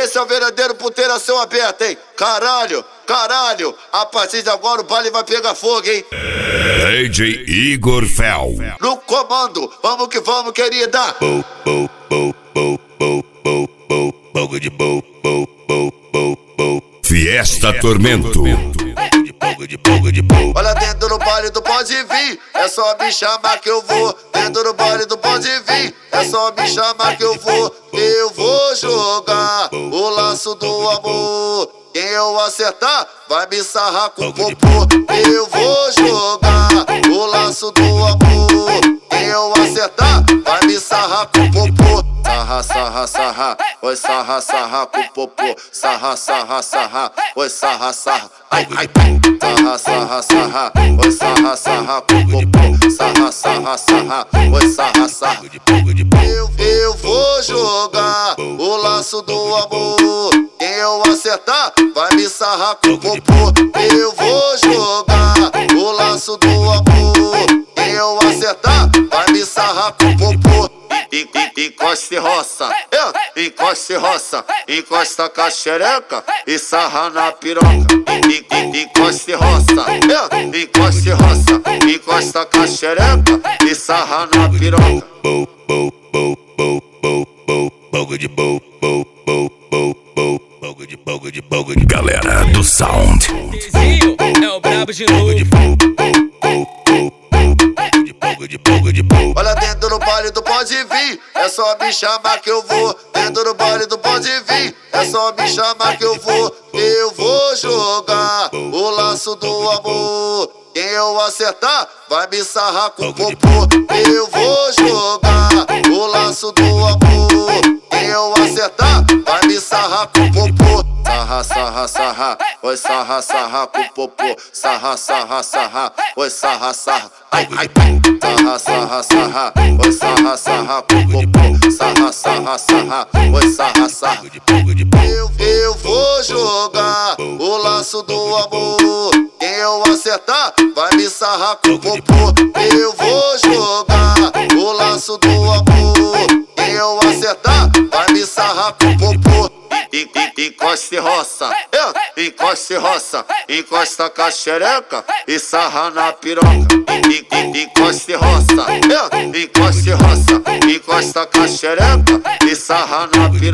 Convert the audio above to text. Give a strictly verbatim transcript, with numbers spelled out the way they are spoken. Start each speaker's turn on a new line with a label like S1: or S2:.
S1: esse é o verdadeiro puteiração aberta, hein? Caralho, caralho, a partir de agora o baile vai pegar fogo, hein?
S2: D J Igor Fel.
S1: No comando, vamos que vamos, querida.
S3: Bo, bo, bo, bo, bo, bo, bo, boga de bo, bo, bo, bo, bo.
S2: Fiesta Tormento.
S3: Boga de boga de bo.
S1: Olha, dentro do baile do pode vir, é só me chamar que eu vou. Dentro do baile do pode vir, é só me chamar que eu vou. Eu vou jogar o laço do amor. Quem eu acertar vai me sarrar com popô. Eu vou jogar o laço do amor. Quem eu acertar vai me sarrar com popô. Sarra, sarra, sarra, oi sarra, sarra com popô. Sarra, sarra, sarra, oi sarra, sarra. Ai, ai, sarra, sarra, sarra, oi sarra, sarra com popô. Sarra, sarra, sarra, oi sarra, sarra. Eu, eu vou jogar o laço do amor. Quem eu acertar vai me sarrar com popô. Eu vou jogar o laço do amor. Quem eu acertar vai me sarrar com popô. Encosta e roça, é, encosta e roça, encosta com a xereca e sarra na piroca. Encosta e roça, é, encosta e roça, encosta com a xereca e sarra na piroca.
S3: Bo, bo, bo, bo, bo, bo, boga de bo, bo, bo, bo, bo, boga de boga de boga de.
S2: Galera do Sound.
S4: Dezinho é o brabo de novo.
S1: Olha, dentro do baile do pode vir, é só me chamar que eu vou. Dentro do baile do pode vir, é só me chamar que eu vou. Eu vou jogar o laço do amor. Quem eu acertar vai me sarrar com popô. Eu vou jogar o laço do amor. Quem eu acertar vai me sarrar com popô. Sarra, sarra, sarra, oi sarra, sarra com popô. Sarra, sarra, sarra, oi sarra, sarra. Ai, ai, sarra, sarra, sarra, oi sarra, sarra com popô. Sarra, sarra, sarra, oi sarra, sarra. Eu, eu vou jogar o laço do amor. Quem eu acertar vai me sarrar com popô. Eu vou jogar o laço do amor. Quem eu acertar vai me sarrar com popô. Encosta e roça, é, encosta e roça, encosta com a xereca e sarra na piroca. Encosta e roça, é, encosta e roça, encosta com a xereca e sarra na piroca.